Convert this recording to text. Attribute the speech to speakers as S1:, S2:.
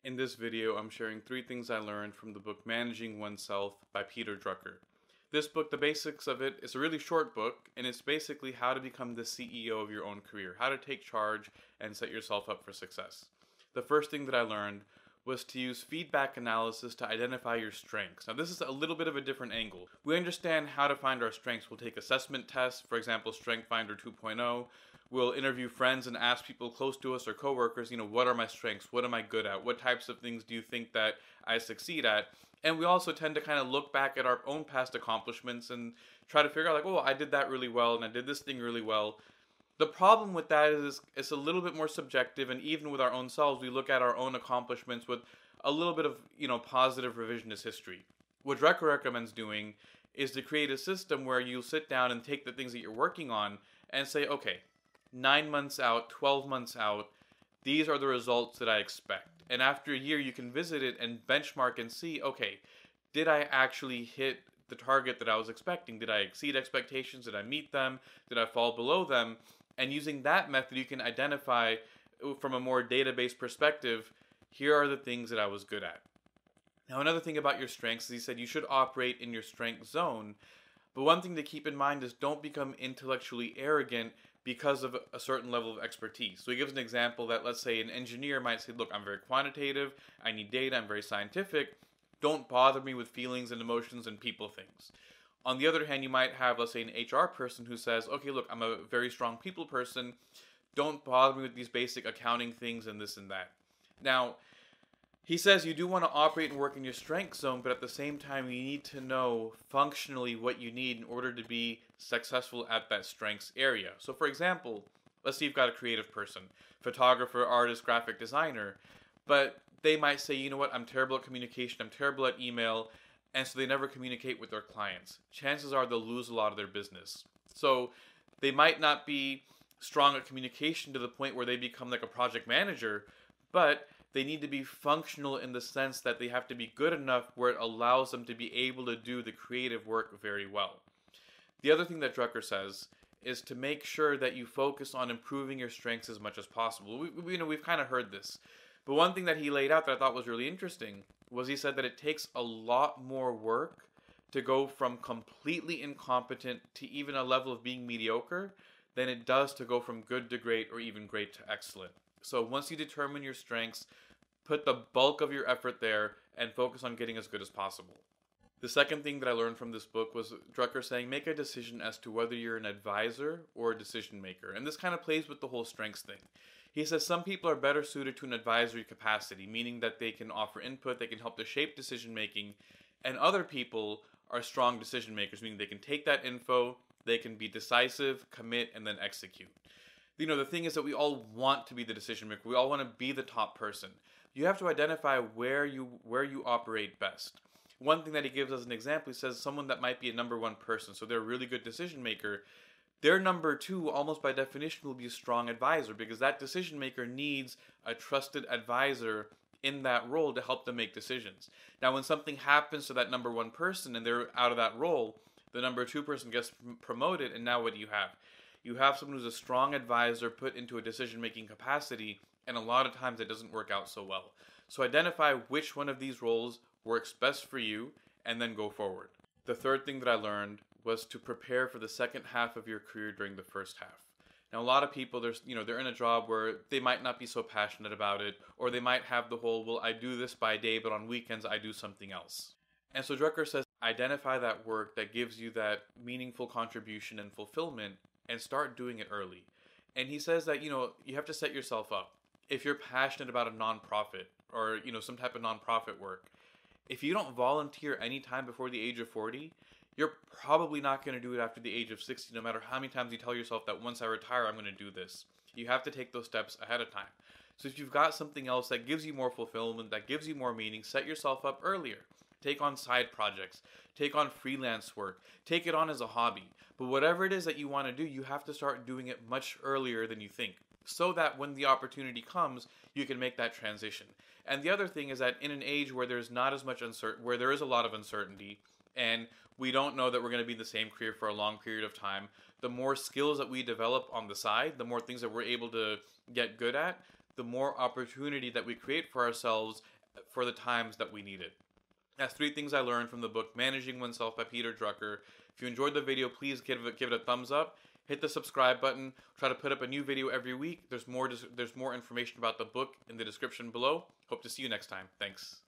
S1: In this video, I'm sharing 3 things I learned from the book Managing Oneself by Peter Drucker. This book, the basics of it, is a really short book, and it's basically how to become the CEO of your own career, how to take charge and set yourself up for success. The first thing that I learned was to use feedback analysis to identify your strengths. Now, this is a little bit of a different angle. We understand how to find our strengths. We'll take assessment tests, for example, Strength Finder 2.0. We'll interview friends and ask people close to us or coworkers, what are my strengths? What am I good at? What types of things do you think that I succeed at? And we also tend to kind of look back at our own past accomplishments and try to figure out, like, oh, I did that really well and I did this thing really well. The problem with that is it's a little bit more subjective, and even with our own selves, we look at our own accomplishments with a little bit of, positive revisionist history. What Drucker recommends doing is to create a system where you sit down and take the things that you're working on and say, okay, 9 months out, 12 months out, these are the results that I expect. And after a year, you can visit it and benchmark and see, okay, did I actually hit the target that I was expecting? Did I exceed expectations? Did I meet them? Did I fall below them? And using that method, you can identify from a more database perspective, here are the things that I was good at. Now, another thing about your strengths is he said you should operate in your strength zone. But one thing to keep in mind is don't become intellectually arrogant because of a certain level of expertise. So he gives an example that, let's say, an engineer might say, look, I'm very quantitative, I need data, I'm very scientific, don't bother me with feelings and emotions and people things. On the other hand, you might have, let's say, an HR person who says, okay, look, I'm a very strong people person, don't bother me with these basic accounting things and this and that. Now, he says you do want to operate and work in your strength zone, but at the same time, you need to know functionally what you need in order to be successful at that strengths area. So, for example, let's say you've got a creative person, photographer, artist, graphic designer, but they might say, you know what, I'm terrible at communication, I'm terrible at email, and so they never communicate with their clients. Chances are they'll lose a lot of their business. So they might not be strong at communication to the point where they become like a project manager, but they need to be functional in the sense that they have to be good enough where it allows them to be able to do the creative work very well. The other thing that Drucker says is to make sure that you focus on improving your strengths as much as possible. We've kind of heard this. But one thing that he laid out that I thought was really interesting was he said that it takes a lot more work to go from completely incompetent to even a level of being mediocre than it does to go from good to great or even great to excellent. So once you determine your strengths, put the bulk of your effort there and focus on getting as good as possible. The second thing that I learned from this book was Drucker saying make a decision as to whether you're an advisor or a decision maker. And this kind of plays with the whole strengths thing. He says some people are better suited to an advisory capacity, meaning that they can offer input, they can help to shape decision making, and other people are strong decision makers, meaning they can take that info, they can be decisive, commit, and then execute. The thing is that we all want to be the decision maker. We all want to be the top person. You have to identify where you operate best. One thing that he gives as an example, he says someone that might be a number one person, so they're a really good decision maker, their number two, almost by definition, will be a strong advisor because that decision maker needs a trusted advisor in that role to help them make decisions. Now, when something happens to that number one person and they're out of that role, the number two person gets promoted, and now what do you have? You have someone who's a strong advisor put into a decision-making capacity, and a lot of times it doesn't work out so well. So identify which one of these roles works best for you, and then go forward. The third thing that I learned was to prepare for the second half of your career during the first half. Now, a lot of people, they're in a job where they might not be so passionate about it, or they might have the whole, well, I do this by day, but on weekends I do something else. And so Drucker says, identify that work that gives you that meaningful contribution and fulfillment, and start doing it early. And he says that, you have to set yourself up. If you're passionate about a nonprofit or, some type of nonprofit work, if you don't volunteer any time before the age of 40, you're probably not going to do it after the age of 60, no matter how many times you tell yourself that once I retire, I'm going to do this. You have to take those steps ahead of time. So if you've got something else that gives you more fulfillment, that gives you more meaning, set yourself up earlier. Take on side projects. Take on freelance work. Take it on as a hobby. But whatever it is that you want to do, you have to start doing it much earlier than you think, so that when the opportunity comes, you can make that transition. And the other thing is that in an age where there's not as much where there is a lot of uncertainty, and we don't know that we're going to be in the same career for a long period of time, the more skills that we develop on the side, the more things that we're able to get good at, the more opportunity that we create for ourselves for the times that we need it. That's 3 things I learned from the book Managing Oneself by Peter Drucker. If you enjoyed the video, please give it a thumbs up. Hit the subscribe button. Try to put up a new video every week. There's more information about the book in the description below. Hope to see you next time. Thanks.